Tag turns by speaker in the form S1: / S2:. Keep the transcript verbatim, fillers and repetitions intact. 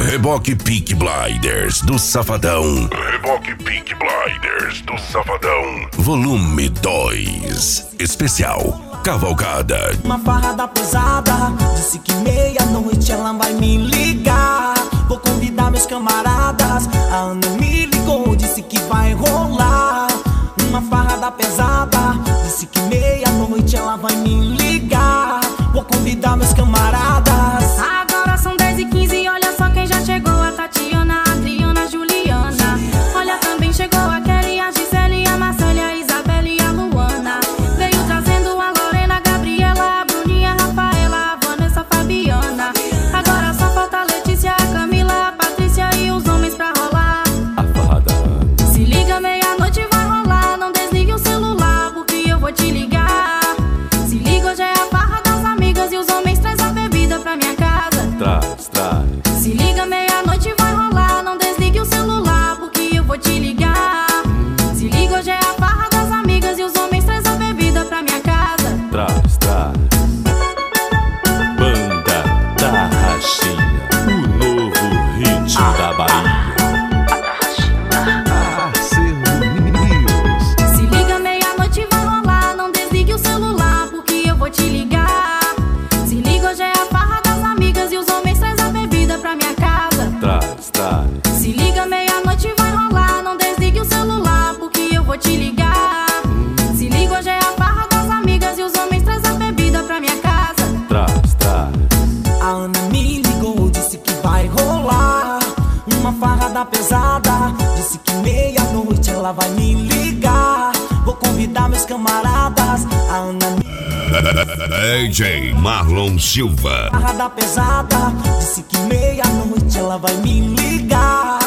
S1: Reboque Peaky Blinders do Safadão. Reboque Peaky Blinders do Safadão. Volume dois. Especial Cavalgada.
S2: Uma farrada pesada, disse que meia-noite ela vai me ligar. Vou convidar meus camaradas. A Ana me ligou, disse que vai rolar. Uma farrada pesada, disse que meia-noite ela vai me ligar. Vou convidar meus camaradas.
S3: Agora são dez e quinze, olha só quem já chegou. A Tatiana, a Adriana, a Juliana. Olha, também chegou a Kelly, a Gisele, a Marcélia, a Isabelle e a Luana. Veio trazendo a Lorena, a Gabriela, a Bruninha, a Rafaela, a Vanessa, a Fabiana. Agora só falta a Letícia, a Camila, a Patrícia e os homens pra rolar.
S4: A farrada.
S3: Se liga, meia-noite vai rolar. Não desligue o celular, porque eu vou te ligar. Se liga, hoje é a farra das amigas e os homens traz a bebida pra minha casa.
S4: Traz, traz.
S3: Se liga, meia-noite vai rolar. Não desligue o celular, porque eu vou te ligar. Se liga, hoje é a farra das amigas e os homens traz a bebida pra minha casa.
S4: Traz, traz. Banda da Rachinha, o novo hit da Bahia.
S3: Se liga, meia-noite vai rolar. Não desligue o celular, porque eu vou te ligar. Se liga, hoje é a farra das amigas e os homens traz a bebida pra minha casa.
S4: Traz, traz.
S3: Se liga, meia-noite vai rolar. Não desligue o celular, porque eu vou te ligar. Se liga, hoje é a farra das amigas e os homens traz a bebida pra minha casa.
S4: Traz, traz.
S2: A Ana me ligou, disse que vai rolar. Uma farrada pesada, disse que meia-noite ela vai me ligar. Vou convidar meus camaradas. A Ana me
S1: D J Marlon Silva.
S2: farrada pesada, disse que meia-noite ela vai me ligar.